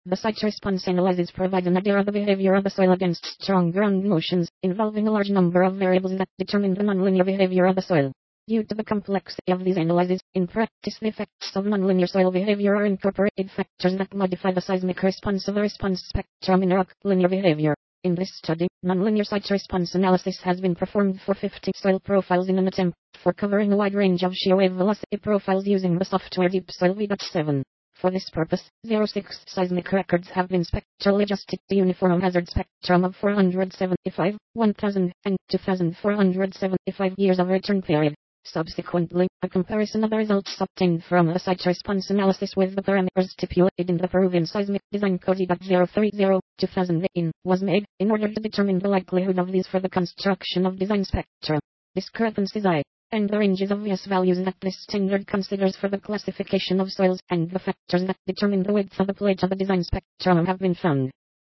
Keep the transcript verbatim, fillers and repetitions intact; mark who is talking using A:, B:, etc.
A: The site response analysis provides an idea of the behavior of the soil against strong ground motions, involving a large number of variables that determine the nonlinear behavior of the soil. Due to the complexity of these analyses, in practice the effects of nonlinear soil behavior are incorporated factors that modify the seismic response of the response spectrum in rock linear behavior. In this study, nonlinear site response analysis has been performed for fifty soil profiles in an attempt for covering a wide range of shear wave velocity profiles using the software Deep Soil V seven. For this purpose, zero six seismic records have been spectrally adjusted to uniform hazard spectrum of four hundred seventy-five, one thousand, and two thousand four hundred seventy-five years of return period. Subsequently, a comparison of the results obtained from the site response analysis with the parameters stipulated in the Peruvian Seismic Design Code zero three zero dash two thousand eighteen was made, in order to determine the likelihood of these for the construction of design spectra. Discrepancies I, and the ranges of V S values that this standard considers for the classification of soils, and the factors that determine the width of the plate of the design spectrum have been found.